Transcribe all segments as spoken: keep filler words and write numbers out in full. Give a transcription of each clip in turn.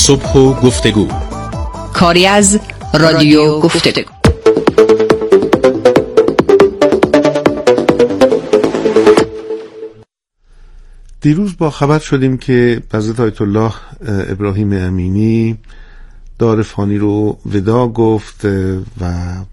صبح و گفتگو، کاری از رادیو گفتگو. دیروز با خبر شدیم که حضرت آیت الله ابراهیم امینی دار فانی رو ودا گفت و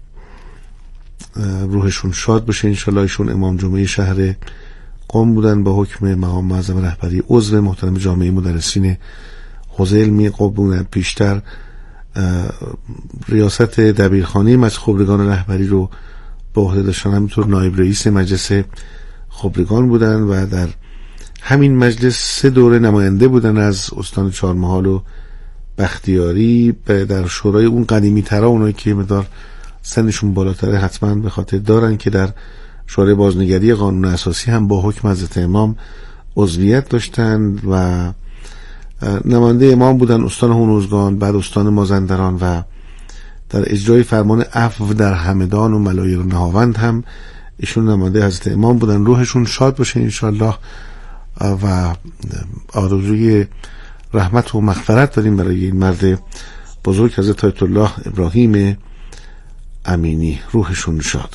روحشون شاد بشه انشالله. ایشون امام جمعه شهر قم بودن، با حکم مقام معظم رهبری عضو محترم جامعه مدرسین حوزه علمی قم بودن. پیشتر ریاست دبیرخانه مجلس خبرگان رهبری رو به عهده داشتن، همینطور نایب رئیس مجلس خبرگان بودن و در همین مجلس سه دوره نماینده بودن از استان چهارمحال و بختیاری. در شورای اون قدیمی ترا، اونایی که مقدار سنشون بالاتره حتما به خاطر دارن که در شورای بازنگری قانون اساسی هم با حکم حضرت امام عضویت داشتن و نماینده امام بودن استان هونوزگان، بعد استان مازندران و در اجرای فرمان عفو در همدان و ملایر و نهاوند هم ایشون نماینده حضرت امام بودن. روحشون شاد باشه انشالله و آرزوی رحمت و مغفرت داریم برای این مرد بزرگ حضرت آیت الله ابراهیم امینی، روحشون شاد.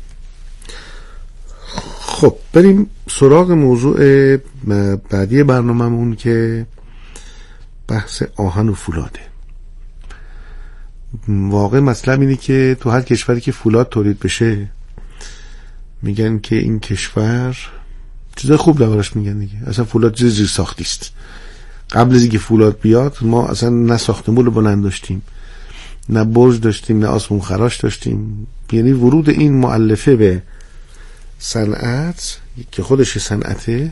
خب بریم سراغ موضوع بعدی برنامه‌مون که بحث آهن و فولاده. واقع مطلب اینه که تو هر کشوری که فولاد تولید بشه میگن که این کشور چیزای خوب دربارش میگن دیگه. اصلا فولاد چیز زیر ساختی است. قبل از اینکه فولاد بیاد ما اصلا نه ساختمون بلند داشتیم، نه برج داشتیم، نه آسمون خراش داشتیم. یعنی ورود این مؤلفه به صنعت که خودش صنعته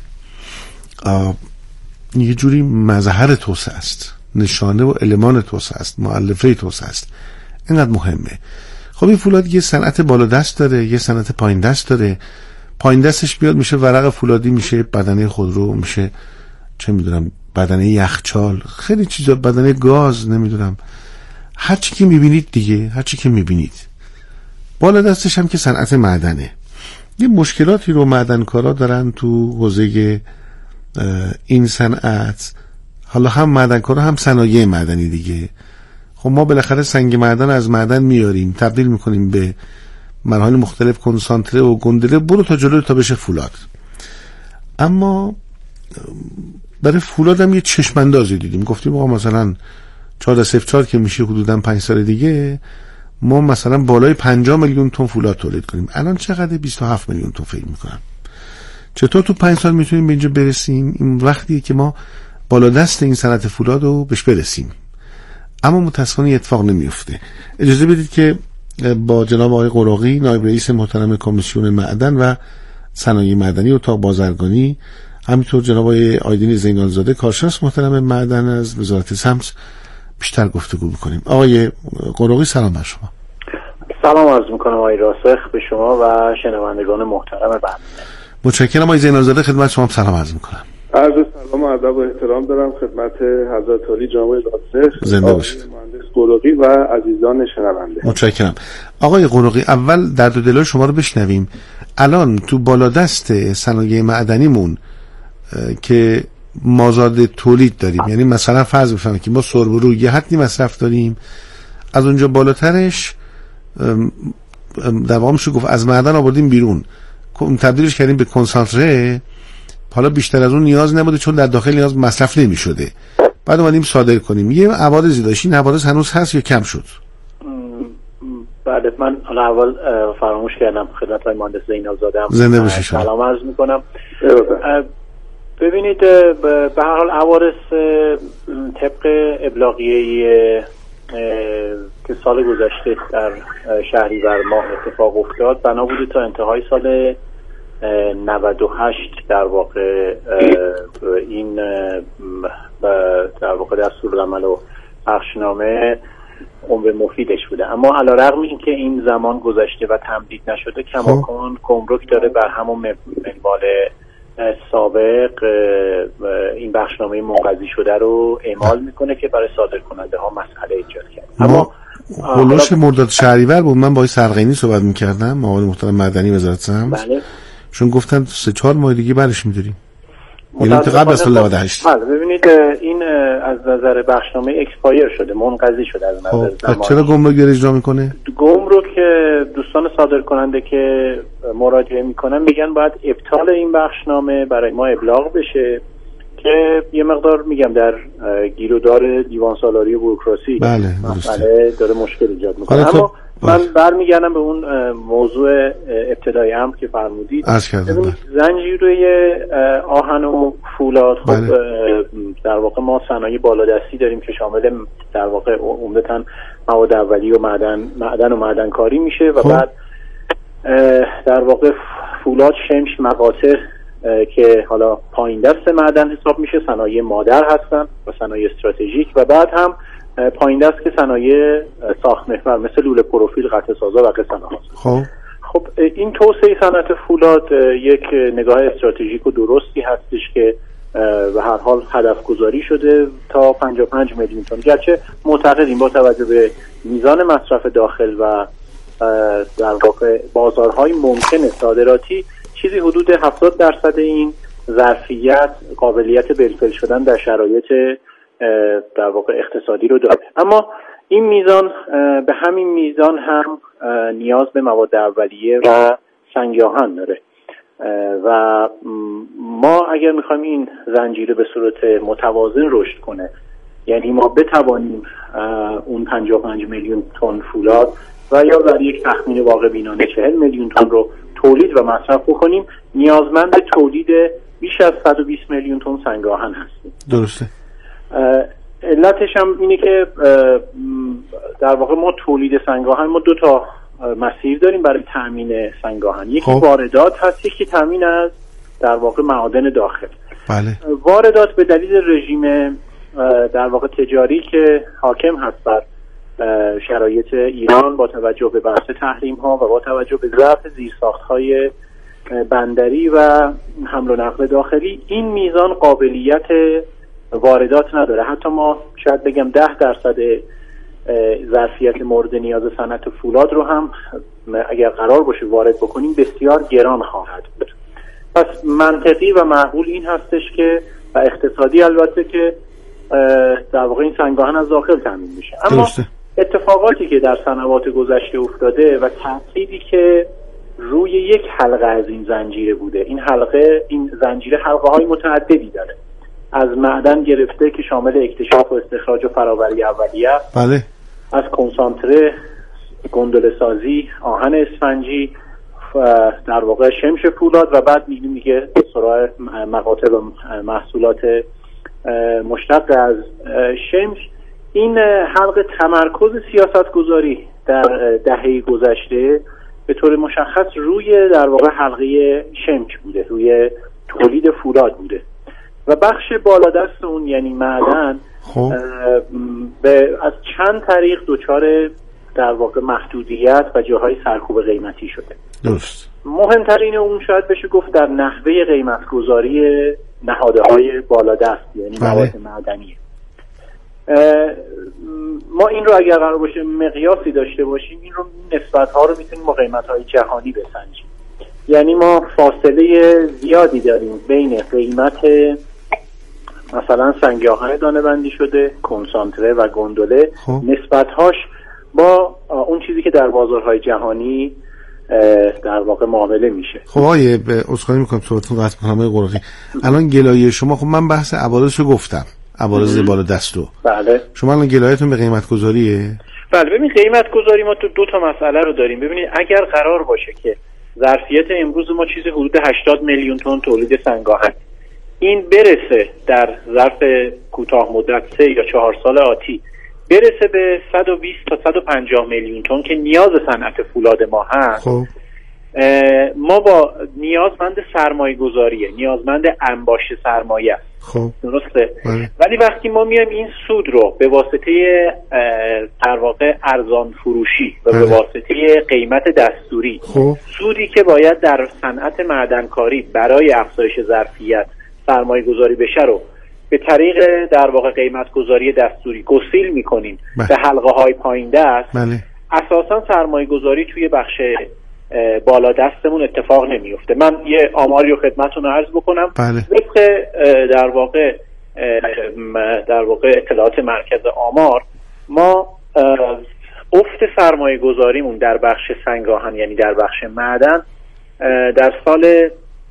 یه جوری مظهر توسعه است، نشانه و المان توسعه است، مؤلفه توسعه است. اینقدر مهمه. خب این فولاد یه صنعت بالا دست داره، یه صنعت پایین دست داره. پایین دستش بیاد میشه ورق فولادی، میشه بدنه خودرو، میشه چه میدونم بدنه یخچال، خیلی چیزا، بدنه گاز، نمیدونم هر چی که میبینید دیگه، هر چی که میبینید. بالا دستش هم که صنعت معدنه. یه مشکلاتی رو معدنکارا دارن تو حوزه این صنعت. حالا هم معدنکارا هم صنایع معدنی دیگه. خب ما بالاخره سنگ معدن از معدن میاریم، تبدیل میکنیم به مراحل مختلف، کنسانتره و گندله، برو تا جلو تا بشه فولاد. اما برای فولاد هم یه چشم اندازی دیدیم. گفتیم آقا مثلا چهارده صفر چهار که میشه حدودا پنج سال دیگه ما مثلا بالای پنجاه میلیون تن فولاد تولید کنیم. الان چقدر؟ بیست و هفت میلیون تن فکر میکنم. چطور تو پنج سال میتونیم به اینجا برسیم؟ این وقتیه که ما بالا دست این صنعت فولاد رو بهش برسیم. اما متاسفانه اتفاق نمیفته. اجازه بدید که با جناب آقای قراقی، نایب رئیس محترم کمیسیون معدن و صنایع معدنی اتاق بازرگانی، همینطور جناب آقای آیدین زینالزاده کارشناس محترم معدن از وزارت سمت بیشتر گفتگو می‌کنیم. آقای قراقی سلام بر شما. سلام عرض می‌کنم آقای راسخ به شما و شنوندگان محترم برنامه. متشکرم آقای زینالزاده، خدمت شما سلام عرض می‌کنم. عرض سلام و ادب و احترام دارم خدمت حضرت علی جناب راسخ، زنده باشید، مهندس قراقی و عزیزان شنونده. متشکرم. آقای قراقی، اول درد و دلای شما رو بشنویم. الان تو بالادست صنایع معدنیمون که مازاد تولید داریم، یعنی مثلا فرض بفرمایید که ما سربرو یه حدی مصرف داریم، از اونجا بالاترش در واقع میشه گفت از معدن آوردیم بیرون، تبدیلش کردیم به کنسانتره. حالا بیشتر از اون نیاز نبوده چون در داخل نیاز مصرف نمیشده، بعد اومدیم صادر کنیم. یه عوارضی داشت، این عوارض هنوز هست یا کم شد؟ بعد من حالا اول فراموش کردم خدمت های مهندس زینالزاده زنده باشید سلام عرض میکنم. ببینید به هر حال عوارض طبق ابلاغیه که سال گذشته در شهریور ماه اتفاق افتاد، بنا بوده تا انتهای سال نود و هشت در واقع این در واقع دستورالعمل و بخشنامه عمر مفیدش بوده. اما علیرغم اینکه این زمان گذشته و تمدید نشده، کماکان گمرک داره بر همون منوال سابق این بخشنامه منقضی شده رو اعمال میکنه که برای صادر کننده ها مسئله ایجاد کرد. اما هولوش مرداد شهریور بود، من با سرقینی صحبت میکردم، آقای محترم مدنی وزارت سمت، بله، چون گفتن سه چهار ماه دیگه برش میداریم. یعنی قبل از سال نود و هشت. بله ببینید این از نظر بخشنامه اکسپایر شده، منقضی شده از نظر زمانی. چرا گمرک اجرا میکنه؟ گمرک دوستان صادر کننده که مراجعه میکنن میگن باید ابطال این بخشنامه برای ما ابلاغ بشه که یه مقدار میگم در گیرودار دیوان سالاری و بوروکراسی بله مسئله داره مشکل ایجاد میکنه. اما من برمیگردم به اون موضوع ابتدایی هم که فرمودید. زنجیره آهن و فولاد خب بله. در واقع ما صنایع بالادستی داریم که شامل در واقع عمدتاً مواد اولیه و معدن معدن و معدن کاری میشه و خب. بعد در واقع فولاد، شمش، مقاطع که حالا پایین دست معدن حساب میشه، صنایع مادر هستن و صنایع استراتژیک، و بعد هم پایین دست که صنایع ساخت محور مثل لوله پروفیل، قطع سازا و قسم هاست. خب خب این توسعه صنعت فولاد یک نگاه استراتژیک و درستی هستش که به هر حال هدف گذاری شده تا پنجاه و پنج میلیون تن، گرچه معتقدیم با توجه به میزان مصرف داخل و در واقع بازارهای ممکن صادراتی چیزی حدود هفتاد درصد این ظرفیت قابلیت بالفعل شدن در شرایط در واقع اقتصادی رو داره. اما این میزان به همین میزان هم نیاز به مواد اولیه و سنگ آهن داره و ما اگر میخوایم این زنجیره به صورت متوازن رشد کنه، یعنی ما بتوانیم اون پنجاه و پنج میلیون تن فولاد و یا در یک تخمین واقع بینانه چهل میلیون تن رو تولید و مصرف بکنیم، نیازمند تولید بیش از صد و بیست میلیون تن سنگ آهن هستیم. درسته. علتش هم اینه که در واقع ما تولید سنگ آهن ما دو تا مسیر داریم برای تامین سنگ آهن. یکی خب. واردات هست، یکی تامین از در واقع معادن داخل. بله. واردات به دلیل رژیم در واقع تجاری که حاکم هست بر شرایط ایران با توجه به بحث تحریم ها و با توجه به ضعف زیرساخت های بندری و حمل و نقل داخلی، این میزان قابلیت واردات نداره. حتی ما شاید بگم ده درصد ظرفیت مورد نیاز صنعت فولاد رو هم اگر قرار باشه وارد بکنیم بسیار گران خواهد بود. پس منطقی و معقول این هستش که و اقتصادی البته که در واقع این سنگ آهن از داخل تامین میشه. اما اتفاقاتی که در سنوات گذشته افتاده و تأثیری که روی یک حلقه از این زنجیره بوده، این حلقه این زنجیره حلقه های متعددی داره، از معدن گرفته که شامل اکتشاف و استخراج و فراوری اولیه، بله، از کنسانتره، گندله سازی، آهن اسفنجی، در واقع شمش فولاد و بعد میگیم دیگه سراغ مقاطع و محصولات مشتق از شمش. این حلقه تمرکز سیاست گذاری در دهه گذشته به طور مشخص روی در واقع حلقه شمش بوده، روی تولید فولاد بوده و بخش بالادست اون یعنی معدن خب. به از چند طریق دچار در واقع محدودیت و جاهای سرکوب قیمتی شده. درست. مهمترین اون شاید بشه گفت در نحوه قیمت گذاری نهادهای بالادست یعنی مواد معدنی. ما این رو اگر قرار باشه مقیاسی داشته باشیم، این رو نسبت‌ها رو میتونیم با قیمت‌های جهانی بسنجیم. یعنی ما فاصله زیادی داریم بین قیمت مثلا سنگ آهن دانه بندی شده، کنسانتره و گندله، خب. نسبت‌هاش با اون چیزی که در بازارهای جهانی در واقع معامله میشه. خب آقای عذرخواهی میکنم صحبتتون قطع کنم آقای قرقی. الان گلایه شما، خب من بحث عوارضشو گفتم، عوارض بالادستو. بله. شما الان گلایه‌تون به قیمت گذاریه؟ بله، ببین قیمت گذاری ما تو دو تا مسئله رو داریم. ببینید اگر قرار باشه که ظرفیت امروز ما چیزی حدود هشتاد میلیون تن تولید سنگ آهن این برسه در ظرف کوتاه مدت سه یا چهار سال آتی برسه به صد و بیست تا صد و پنجاه میلیون تن که نیاز صنعت فولاد ما هست، خب. ما با نیازمند سرمایه گذاریه، نیازمند انباشت سرمایه است. خب درسته. بله. ولی وقتی ما میایم این سود رو به واسطه در واقع ارزان فروشی و بله. به واسطه قیمت دستوری، خب. سودی که باید در صنعت معدنکاری برای افزایش ظرفیت سرمایه گذاری بشه رو به طریق در واقع قیمت گذاری دستوری گسیل میکنیم بله. به حلقه های پایین دست، بله. اساسا سرمایه گذاری توی بخش بالا دستمون اتفاق نمیفته. من یه آماری رو خدمتتون عرض بکنم. بله. وفق در واقع در واقع اطلاعات مرکز آمار، ما افت سرمایه گذاریمون در بخش سنگاهن یعنی در بخش معدن در سال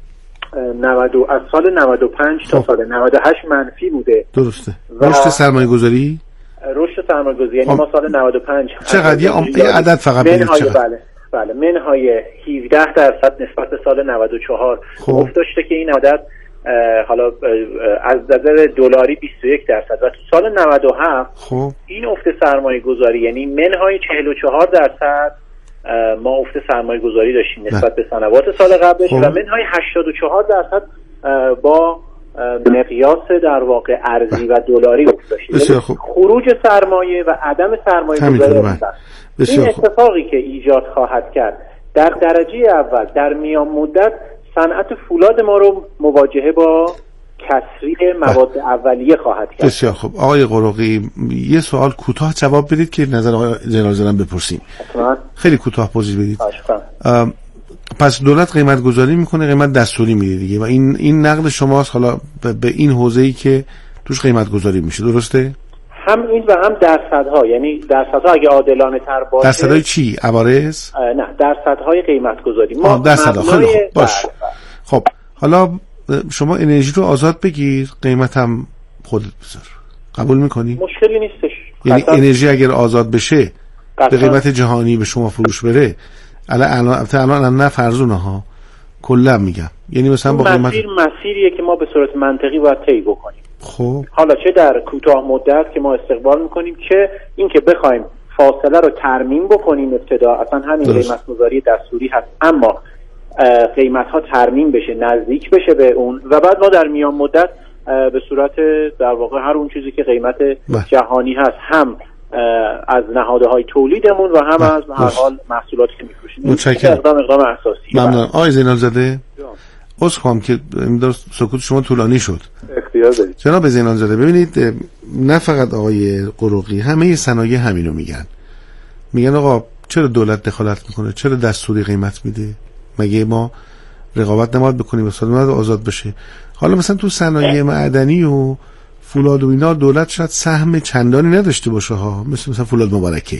نود از سال نود و پنج تا سال نود و هشت منفی بوده. درسته. رشد سرمایه گذاری رشد سرمایه گذاری یعنی ما سال نود و پنج چقدر یه عدد فقط بگید چقدر؟ بله بله منهای هفده درصد نسبت به سال نود و چهار افت داشته که این عدد حالا از نظر دلاری بیست و یک درصد و تو سال نود و هفت خب این افت سرمایه گذاری یعنی منهای چهل و چهار درصد ما افت سرمایه گذاری داشتیم نسبت به سنوات سال قبلش خب. و منهای هشتاد و چهار درصد با مقیاس در واقع ارزی و دلاری افت داشتیم. خروج سرمایه و عدم سرمایه گذاری این اتفاقی که ایجاد خواهد کرد در درجه اول در میان مدت صنعت فولاد ما رو مواجهه با کسری مواد اولیه خواهد کرد. بسیار خوب. آقای قروقی یه سوال کوتاه جواب بدید که نظر آقای زینالزاده بپرسیم. خیلی کوتاه توضیح بدید. پس دولت قیمت گذاری میکنه، قیمت دستوری میده دیگه و این این نقد شماست حالا به این حوزه‌ای که توش قیمت گذاری میشه، درسته؟ هم این و هم درصدها، یعنی درصدها اگه عادلانه تر باشه. درصدهای چی؟ عوارض؟ نه، درصدهای قیمت گذاری. ما درصدها خیلی خوب باش. خب حالا شما انرژی رو آزاد بگیر، قیمت هم خودت بذار. قبول میکنی؟ مشکلی نیستش. یعنی انرژی اگر آزاد بشه به قیمت جهانی به شما فروش بره، الان الان نه فرضونه ها، کلا میگم، یعنی مثلا با قیمت مسیر مسیریه که ما به صورت منطقی باید طی بکنیم. خب حالا چه در کوتاه مدت که ما استقبال میکنیم، چه این که بخوایم فاصله رو ترمیم بکنیم ابتدا، اصلا همین قیمت گذاری دستوری هست، اما قیمت ها ترمیم بشه، نزدیک بشه به اون و بعد ما در میان مدت به صورت در واقع هر اون چیزی که قیمت بله. جهانی هست هم از نهادهای تولیدمون و هم بله. از هر حال محصولاتی که میفروشیم. متشکرم. اقدام اقدام اساسی. ممنون. آقای زینالزاده عذر خواهم که این سکوت شما طولانی شد. اختیار دارید. جناب زینالزاده ببینید، نه فقط آقای قروقی، همه صنایع همینو میگن. میگن آقا چرا دولت دخالت میکنه؟ چرا دستوری قیمت میده؟ مگه ما رقابت نباید بکنیم و صنایع آزاد بشه؟ حالا مثلا تو صنایع معدنی و فولاد و اینا دولت شاید سهم چندانی نداشته باشه ها، مثل مثلا فولاد مبارکه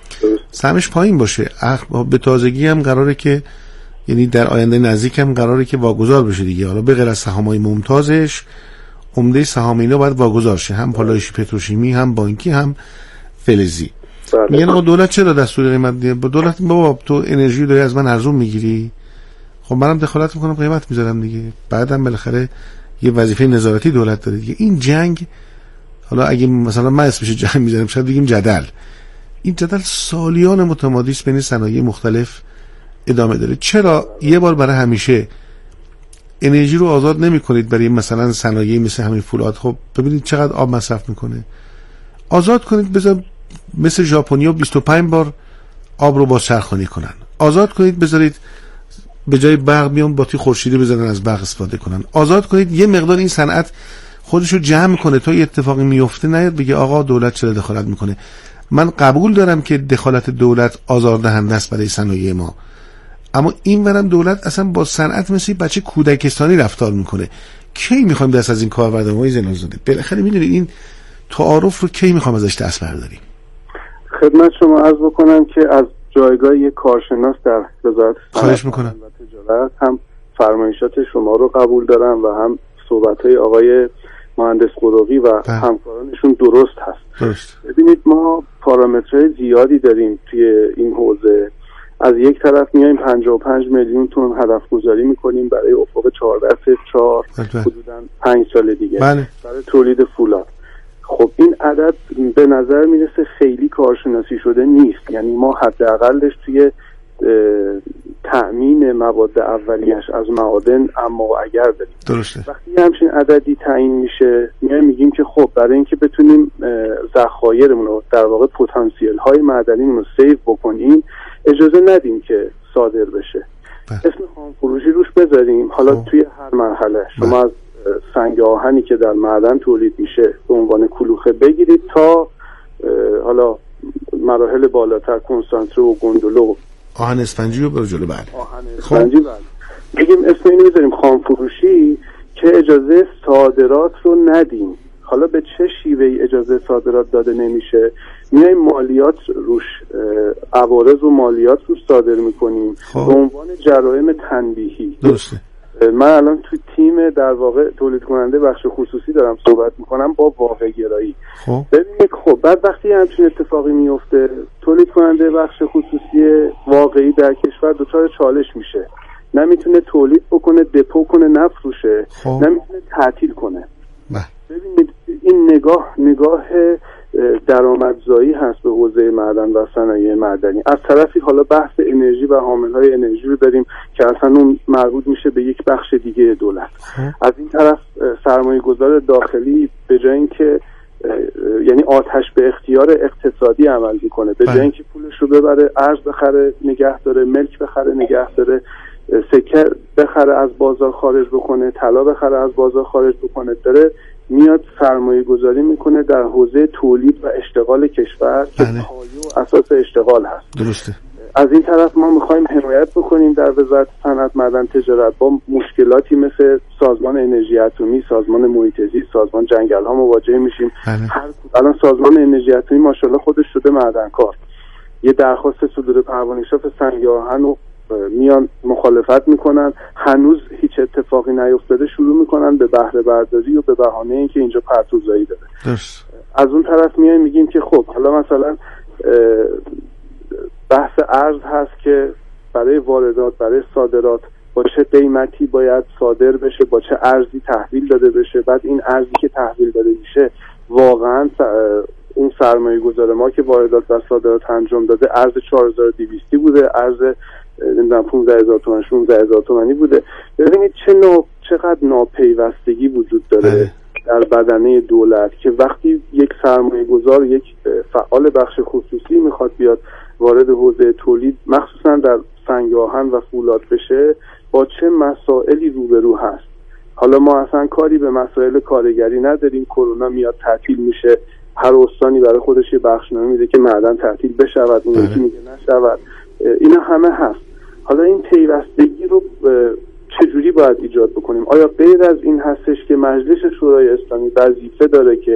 سهمش پایین باشه، به تازگی هم قراره که یعنی در آینده نزدیک هم قراره که واگذار بشه دیگه. حالا به غیر از سهامای ممتازش عمده سهام اینا باید واگذار شه، هم پالایشی پتروشیمی، هم بانکی، هم فلزی. میگن آقا دولت چرا دستور قیمت میده؟ با دولت بابا تو انرژی داری از من ارزون میگیری، خب منم دخالت میکنم قیمت میذارم دیگه. بعدم بالاخره یه وظیفه نظارتی دولت داره دیگه. این جنگ، حالا اگه مثلا من اسمش جنگ میذارم شاید بگیم جدل، این جدل سالیان متمادی است بین صنایع مختلف ادامه داره. چرا یه بار برای همیشه انرژی رو آزاد نمی کنید برای مثلا صنایع مثل همین فولاد؟ خب ببینید چقدر آب مصرف میکنه، آزاد کنید، بذار مثل ژاپنیا بیست و پنج بار آب رو بازچرخانی کنن، آزاد کنید بذارید به جای برق بیان باتری خورشیدی بزنن از برق استفاده کنن، آزاد کنید یه مقدار این صنعت خودشو جمع کنه تا یه اتفاقی میفته، نیاد بگه آقا دولت چرا دخالت میکنه. من قبول دارم که دخالت دولت آزاردهنده است برای صنایع ما، اما این ورم دولت اصلا با صنعت مثل بچه کودکستانی رفتار میکنه. کی میخوایم دست از این کار برداریم آقای زینالزاده؟ بالاخره میدونید این تعارف رو کی میخوام ازش دست برداریم؟ خدمت شما عرض بکنم که از جایگاه یک کارشناس در وزارت خواهش میکنم و تجارت هم فرمایشات شما رو قبول دارم و هم صحبت‌های آقای مهندس قروقی و ده. همکارانشون درست هست. درست. ببینید ما پارامترهای زیادی داریم توی این حوزه. از یک طرف میایم پنجاه و پنج میلیون تن هدف گذاری میکنیم برای افق چهارده صفر چهار حدوداً پنج سال دیگه بله. برای تولید فولاد. خب این عدد به نظر میرسه خیلی کارشناسی شده نیست، یعنی ما حداقلش توی تأمین مواد اولیه‌اش از معادن اما اگر داریم. درسته. وقتی همچین عددی تعیین میشه میایم میگیم که خب برای اینکه بتونیم ذخایرمون رو در واقع پتانسیل های معدنیمون رو سیو بکنیم اجازه ندیم که صادر بشه. بله. اسم خام فروشی روش بذاریم. حالا خب. توی هر مرحله شما بله. از سنگ آهنی که در معدن تولید میشه به عنوان کلوخه بگیرید تا حالا مراحل بالاتر کنسانتره و گندله و آهن اسفنجی رو برو جلو. بله آهن اسفنجی بله. بگیم اسم اینو بذاریم خام فروشی که اجازه صادرات رو ندیم. حالا به چه شیوهی اجازه صادرات داده نمیشه؟ میایم مالیات روش، عوارض و مالیات روش صادر میکنیم به عنوان جرایم تنبیهی. درسته. من الان تو تیم در واقع تولید کننده بخش خصوصی دارم صحبت میکنم با واقع گرایی. خب ببینید خب بعد وقتی همچین اتفاقی میفته تولید کننده بخش خصوصی واقعی در کشور دچار چالش میشه، نمیتونه تولید بکنه، دپو کنه، نفروشه، خب. نمیتونه تعطیل کنه. بله. ببینید این نگاه نگاه درآمدزایی هست به حوزه معدن و صنایع معدنی. از طرفی حالا بحث انرژی و حاملهای انرژی رو داریم که اصلا اون مربوط میشه به یک بخش دیگه دولت. از این طرف سرمایه گذار داخلی به جای اینکه یعنی آتش به اختیار اقتصادی عمل میکنه، به جای اینکه پولش رو ببره ارز بخره نگه داره، ملک بخره نگه داره، سکه بخره از بازار خارج بکنه، طلا بخره از بازار خارج بکنه، داره میاد سرمایه گذاری میکنه در حوزه تولید و اشتغال کشور که پایه و اساس اشتغال هست. درسته. از این طرف ما میخوایم حمایت بکنیم در وزارت صنعت معدن تجارت با مشکلاتی مثل سازمان انرژی اتمی، سازمان محیط زیست، سازمان جنگل ها مواجه میشیم. هر الان سازمان انرژی اتمی ماشاءالله خودش شده معدنکار، یه درخواست صدور پروانه شاف سنگ آهن و میان مخالفت میکنن، هنوز هیچ اتفاقی نیفتاده، شروع میکنن به بهره برداری و به بهانه اینکه اینجا پرتوزایی داره. درست. از اون طرف میایم میگیم که خب حالا مثلا بحث ارز هست که برای واردات برای صادرات با چه قیمتی باید صادر بشه، با چه ارزی تحویل داده بشه، بعد این ارزی که تحویل داده میشه واقعا اون سرمایه گذار ما که واردات و صادرات انجام داده ارز چهار هزار و دویست بوده، ارز نمیدونم پانزده هزار تومان شانزده هزار تومانی بوده. ببینید چه نا... چقدر ناپیوستگی وجود داره بله. در بدنه دولت که وقتی یک سرمایه گذار، یک فعال بخش خصوصی میخواد بیاد وارد حوزه تولید مخصوصا در سنگ آهن و فولاد بشه، با چه مسائلی روبرو هست. حالا ما اصلا کاری به مسائل کارگری نداریم، کرونا میاد تعطیل میشه، هر استانی برای خودش یه بخشنامه میده که معدن تعطیل بشود، اون یکی میگه نشود. اینا همه هست. حالا این پیوستگی رو چجوری باید ایجاد بکنیم؟ آیا غیر از این هستش که مجلس شورای اسلامی وظیفه داره که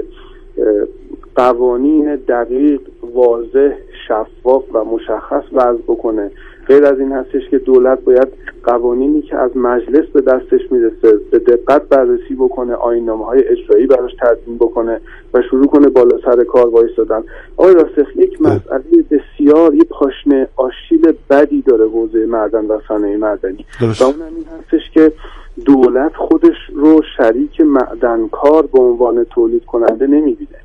قوانین دقیق، واضح، شفاف و مشخص وضع بکنه؟ غیر از این هستش که دولت باید قوانینی که از مجلس به دستش میرسه به دقت بررسی بکنه، آیین‌نامه‌های اجرایی براش تدوین بکنه و شروع کنه بالا سر کار وایسادن. آقای راسخ، یک مسئله بسیار یه پاشنه آشیل بدی داره حوزه معدن و صنایع معدنی و اونم این هستش که دولت خودش رو شریک معدنکار به عنوان تولید کننده نمی‌بینه.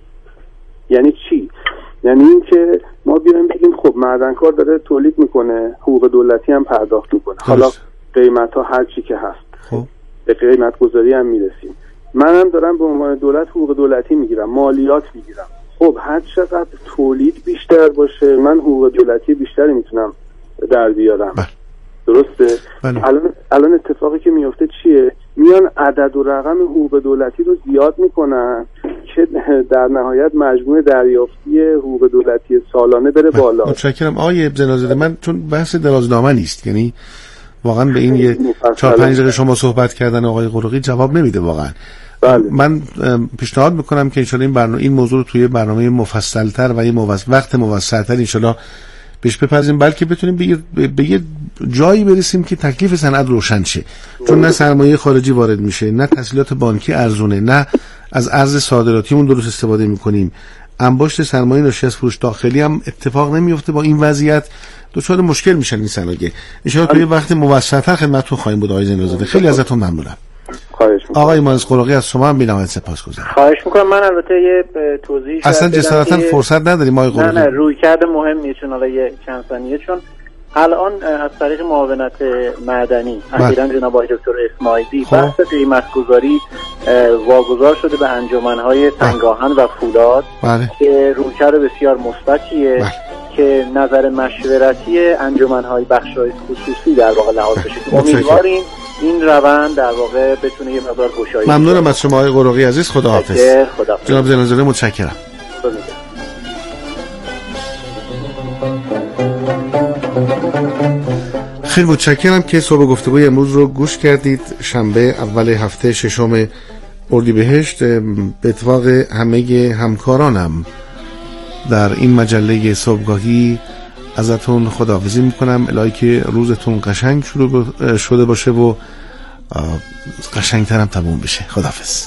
یعنی چی؟ یعنی این که ما بیایم بگیم خب معدنکار داره تولید میکنه، حقوق دولتی هم پرداخت میکنه، حالا قیمت ها هر چی که هست خب. به قیمت گذاری هم میرسیم، منم دارم به عنوان دولت حقوق دولتی میگیرم، مالیات میگیرم. خب هر چقدر تولید بیشتر باشه من حقوق دولتی بیشتری میتونم در بیارم. بله. درسته؟ بله. الان الان اتفاقی که میفته چیه؟ میان عدد و رقم حقوق دولتی رو زیاد میکنن که در نهایت مجموع دریافتی حقوق دولتی سالانه بره بالا. متشکرم آقای زنازاده. من چون بحث درازنامه نیست، یعنی واقعا به این یه چهار پنج دقیقه شما صحبت کردن آقای قرقی جواب نمیده واقعا. بله. من پیشنهاد میکنم که انشالله این برنامه این موضوع رو توی برنامه مفصل‌تر و یه موز... وقت موسع‌تر انشالله بهش بپردازیم، بلکه بتونیم به یه, به یه جایی برسیم که تکلیف صنعت روشن شه. چون نه سرمایه خارجی وارد میشه، نه تسهیلات بانکی ارزونه، نه از ارز صادراتیمون درست استفاده میکنیم، انباشت سرمایه ناشی از فروش داخلی هم اتفاق نمیفته. با این وضعیت دچار مشکل میشن این صنایع. ان شاء الله توی وقت موسع‌تر خدمتتون خواهیم بود آقای زنازاده. خیلی ازتون ممنونم. خواهش می‌کنم. آقای مهندس قرقی از شما هم بی‌نهایت سپاسگزارم. خواهش می‌کنم. من البته یه توضیحی اصلا جسارتا فرصت نداریم آقای قرقی. نه نه رویکرد مهمیه، چون حالا یه چند ثانیه، چون الان از طریق معاونت معدنی اخیراً جناب آقای دکتر اسماعیلی بحث قیمت‌گذاری واگذار شده به انجمن‌های سنگ آهن و فولاد بله. که رویکرد بسیار مثبتیه بله. که نظر مشورتی انجمن‌های بخش‌های خصوصی در واقع لحاظ بشه. امیدواریم این روند در واقع بتونه یه مقدار گشایش. ممنونم از شما آقای قرقی عزیز. خداحافظ. خداحافظ. جناب زنازاده متشکرم. خدا خیلی متشکرم که صبح گفتگوی امروز رو گوش کردید. شنبه اول هفته ششم اردیبهشت، به اتفاق همه همکارانم در این مجله صبحگاهی ازتون خداحافظی میکنم. الهی که روزتون قشنگ شروع شده باشه و قشنگترم تموم بشه. خداحافظ.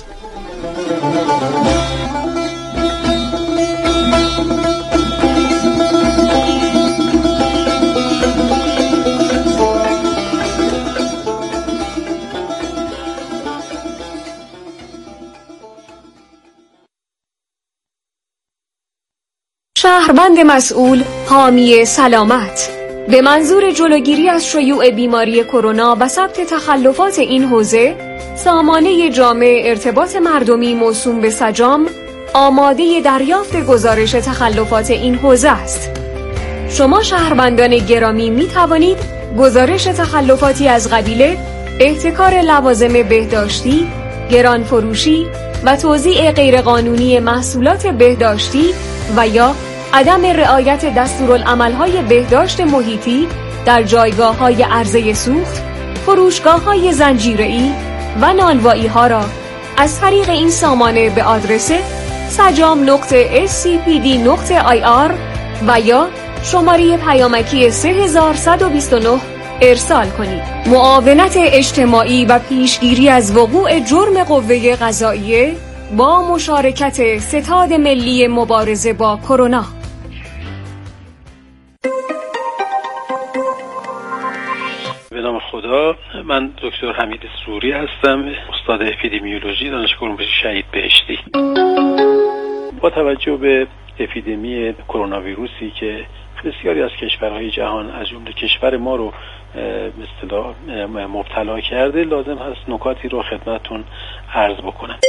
شهروند مسئول، حامی سلامت. به منظور جلوگیری از شیوع بیماری کرونا و ثبت تخلفات این حوزه، سامانه جامع ارتباط مردمی موسوم به سجام آماده دریافت گزارش تخلفات این حوزه است. شما شهروندان گرامی می توانید گزارش تخلفاتی از قبیل احتکار لوازم بهداشتی، گرانفروشی و توزیع غیرقانونی محصولات بهداشتی و یا عدم رعایت دستورالعمل‌های بهداشت محیطی در جایگاه‌های عرضه سوخت، فروشگاه‌های زنجیره‌ای و نانوایی‌ها را از طریق این سامانه به آدرس سجام نقطه اس سی پی دی نقطه آی آر و یا شماره پیامکی سه هزار صد و بیست و نه ارسال کنید. معاونت اجتماعی و پیشگیری از وقوع جرم قوه قضاییه با مشارکت ستاد ملی مبارزه با کرونا. به نام خدا، من دکتر حمید سوری هستم، استاد اپیدمیولوژی دانشگاه عمومی شهید بهشتی. با توجه به اپیدمی کرونا ویروسی که بسیاری از کشورهای جهان از جمله کشور ما رو به اصطلاح مبتلا کرده، لازم هست نکاتی رو خدمتتون عرض بکنم.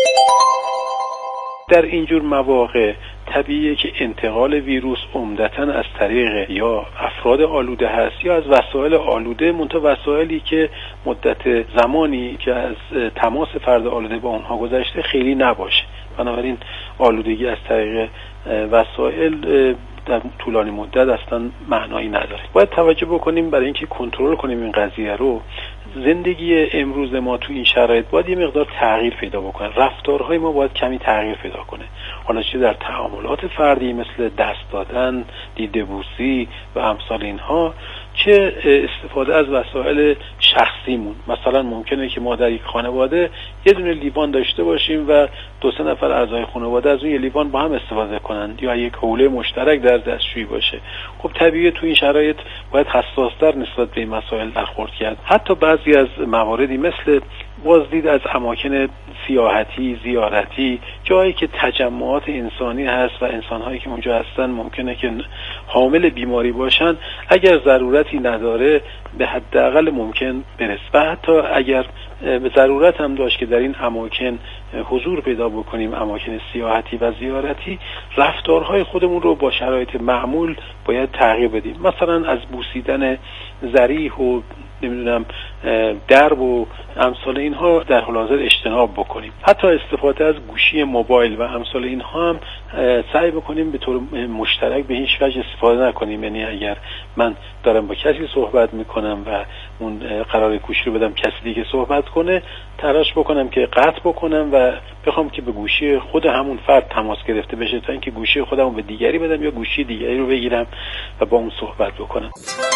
در اینجور مواقع طبیعیه که انتقال ویروس عمدتاً از طریق یا افراد آلوده هست یا از وسایل آلوده، منتها وسایلی که مدت زمانی که از تماس فرد آلوده با اونها گذشته خیلی نباشه. بنابراین آلودگی از طریق وسایل در طولانی مدت اصلا معنایی نداره. باید توجه بکنیم برای اینکه کنترل کنیم این قضیه رو. زندگی امروز ما تو این شرایط باید یه مقدار تغییر پیدا بکنه. رفتارهای ما باید کمی تغییر پیدا کنه. حالا چه در تعاملات فردی مثل دست دادن، دیده بوسی و امثال اینها، چه استفاده از وسایل شخصیمون. مثلا ممکنه که ما در یک خانواده یه دونه لیوان داشته باشیم و دو سه نفر اعضای خانواده از اون یه لیوان با هم استفاده کنن یا یک حوله مشترک در دستشویی باشه. خب طبیعیه تو این شرایط باید حساس‌تر نسبت به این مسائل برخورد کرد. حتی بعضی از مواردی مثل بازدید از اماکن سیاحتی، زیارتی، جایی که تجمعات انسانی هست و انسان‌هایی که اونجا هستن ممکنه که حامل بیماری باشن، اگر ضرورتی نداره به حداقل ممکن برس. و حتی اگر به ضرورت هم داشت که در این اماکن حضور پیدا بکنیم، اماکن سیاحتی و زیارتی، رفتارهای خودمون رو با شرایط معمول باید تغییر بدیم. مثلا از بوسیدن ذریح و نمیدونم درب و امثال اینها در حال حاضر اجتناب بکنیم. حتی استفاده از گوشی موبایل و امثال اینها هم سعی بکنیم به طور مشترک به هیچ وجه استفاده نکنیم. یعنی اگر من دارم با کسی صحبت میکنم و اون قرار گوشی رو بدم کسی دیگه صحبت کنه، تلاش بکنم که قطع بکنم و بخوام که به گوشی خود همون فرد تماس گرفته بشه تا اینکه گوشی خودمو به دیگری بدم یا گوشی دیگری رو بگیرم و با اون صحبت بکنم.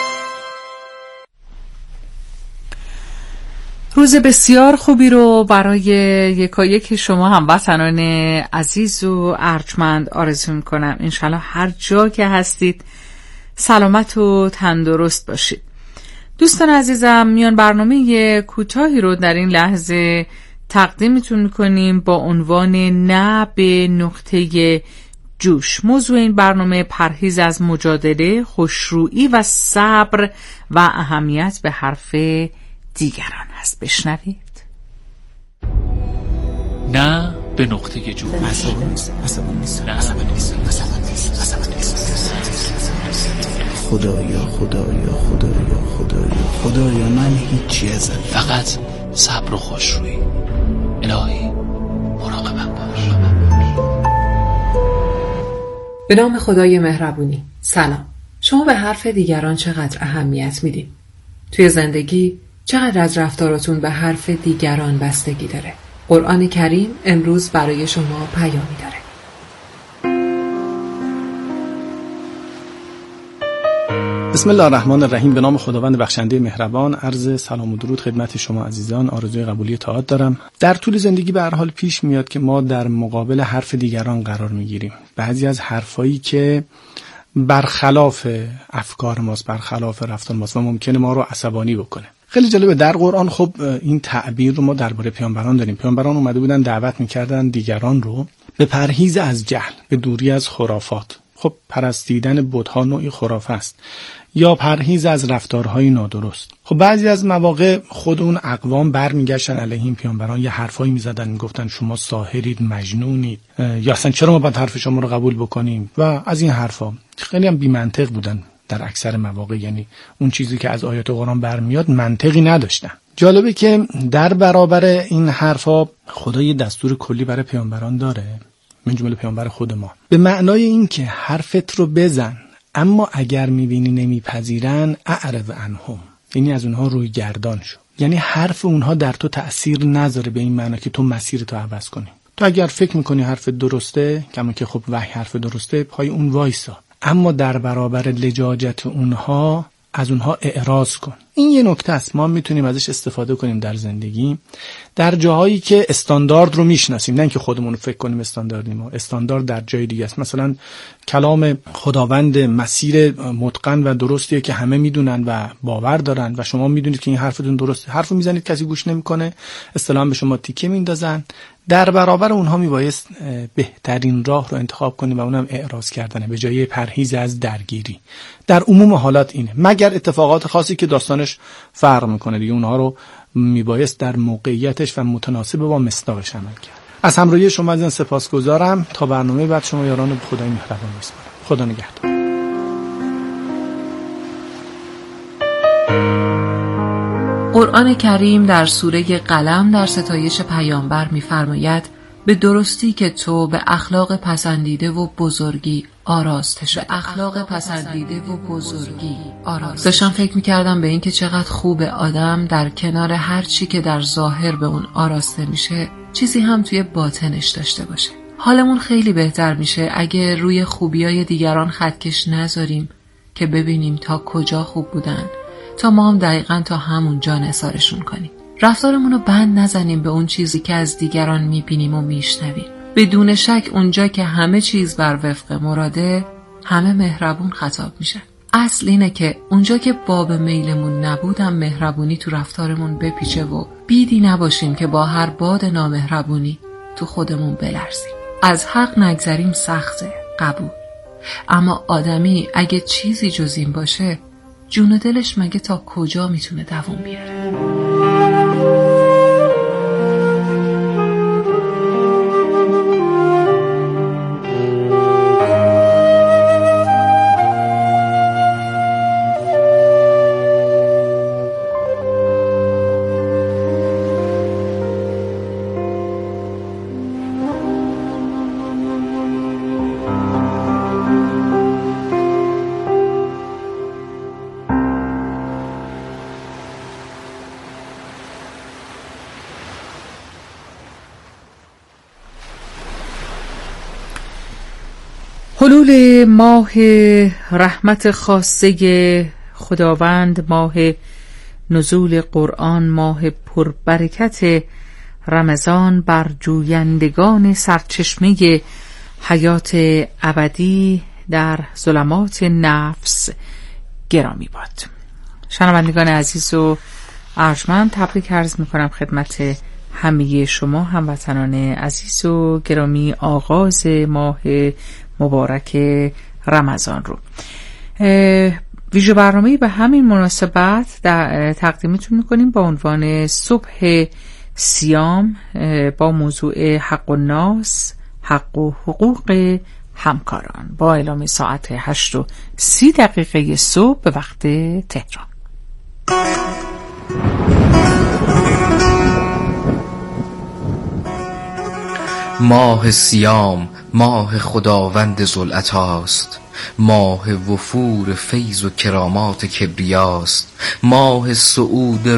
روز بسیار خوبی رو برای یکایک شما هموطنان عزیز و ارجمند آرزو میکنم. انشالله هر جا که هستید سلامت و تندرست باشید. دوستان عزیزم، میان برنامه کوتاهی رو در این لحظه تقدیمتون میکنیم با عنوان نه به نقطه جوش. موضوع این برنامه پرهیز از مجادله، خوشرویی و صبر و اهمیت به حرف دیگران هست. بشنوید. نه به نقطه جوش. عصبانی نیست، عصبانی نیست، عصبانی نیست، عصبانی نیست. خدایا خدایا خدایا خدایا خدایا من هیچی ازم، فقط صبر و خوشرویی. الهی مراقبم باش. به نام خدای مهربونی. سلام. شما به حرف دیگران چقدر اهمیت میدید؟ توی زندگی چقدر از رفتاراتون به حرف دیگران بستگی داره؟ قرآن کریم امروز برای شما پیامی داره. بسم الله الرحمن الرحیم. به نام خداوند بخشنده مهربان. عرض سلام و درود خدمت شما عزیزان. آرزوی قبولی طاعت دارم. در طول زندگی به هر حال پیش میاد که ما در مقابل حرف دیگران قرار میگیریم. بعضی از حرفایی که برخلاف افکار ماست، برخلاف رفتار ماست و ممکنه ما رو عصبانی بکنه. خیلی جالبه، در قرآن خب این تعبیر رو ما درباره پیامبران داریم. پیامبران اومده بودن دعوت میکردن دیگران رو به پرهیز از جهل، به دوری از خرافات. خب پرستیدن بت‌ها نوعی خرافه است، یا پرهیز از رفتارهای نادرست. خب بعضی از مواقع خود اون اقوام برمیگشتن علیه این پیامبران، یه حرفایی میزدن، میگفتن شما ساحرید، مجنونید، یا اصلا چرا ما باید حرف شما رو قبول بکنیم و از این حرفا. خیلی هم بی منطق بودن در اکثر مواقع، یعنی اون چیزی که از آیات قرآن برمیاد منطقی نداشتن. جالبه که در برابر این حرفا خدا یه دستور کلی برای پیامبران داره، من جمله پیامبر خود ما، به معنای این که حرفت رو بزن، اما اگر میبینی نمیپذیرن اعرض عنهم، یعنی از اونها روی گردان شو. یعنی حرف اونها در تو تأثیر نذاره، به این معنی که تو مسیر تو عوض کنی. تو اگر فکر میکنی حرف درسته، کما که خب وحی حرف درسته، پای اون وایسا، اما در برابر لجاجت اونها از اونها اعراض کن. این یه نکته است، ما میتونیم ازش استفاده کنیم در زندگی، در جاهایی که استاندارد رو میشناسیم، نه اینکه خودمون رو فکر کنیم استانداردیم، ما استاندارد در جای دیگه است. مثلا کلام خداوند مسیر متقن و درستیه که همه میدونن و باور دارن و شما میدونید که این حرفتون درسته، حرفو میزنید کسی گوش نمیکنه، اصطلاحاً به شما تیکه میندازن. در برابر اونها میبایست بهترین راه رو انتخاب کنیم و اونم اعراض کردنه، به جای پرهیز از درگیری. در عموم حالات اینه، مگر اتفاقات خاصی که داستانش فرق میکنه دیگه، اونها رو میبایست در موقعیتش و متناسب با مصداقش عمل کرد. از همراهی شما عزیزان سپاسگزارم. تا برنامه بعد شما یاران به خدای مهربان میسپارم. خدا نگهدار. قرآن کریم در سوره قلم در ستایش پیامبر می‌فرماید به درستی که تو به اخلاق پسندیده و بزرگی آراسته شد. به اخلاق پسندیده و بزرگی آراسته. داشتم فکر می‌کردم به این که چقدر خوبه آدم در کنار هر چی که در ظاهر به اون آراسته میشه چیزی هم توی باطنش داشته باشه. حالمون خیلی بهتر میشه اگه روی خوبیای دیگران خطکش نذاریم که ببینیم تا کجا خوب بودن، تا ما هم دقیقاً تا همون جا نثارشون کنیم. رفتارمون رو بند نزنیم به اون چیزی که از دیگران میبینیم و میشنویم. بدون شک اونجا که همه چیز بر وفق مراده، همه مهربون خطاب میشه. اصل اینه که اونجا که باب میلمون نبودم مهربونی تو رفتارمون بپیچه و بیدی نباشیم که با هر باد نامهربونی تو خودمون بلرزیم. از حق نگذریم سخته، قبول. اما آدمی اگه چیزی جز این باشه، جون و دلش مگه تا کجا میتونه دوام بیاره؟ حلول ماه رحمت خاصه خداوند، ماه نزول قرآن، ماه پربرکت رمضان بر جویندگان سرچشمه حیات ابدی در ظلمات نفس گرامی باد. شنوندگان عزیز و ارجمند، تبریک عرض می‌کنم خدمت همه شما هموطنان عزیز و گرامی آغاز ماه مبارک رمضان رو. ویژه برنامه‌ای به همین مناسبت در تقدیمتون می‌کنیم با عنوان صبح صیام با موضوع حق الناس، حق و حقوق همکاران، با اعلام ساعت هشت و سی دقیقه صبح به وقت تهران. ماه صیام ماه خداوند ذوالعطاست، ماه وفور فیض و کرامات کبریاست، ماه صعود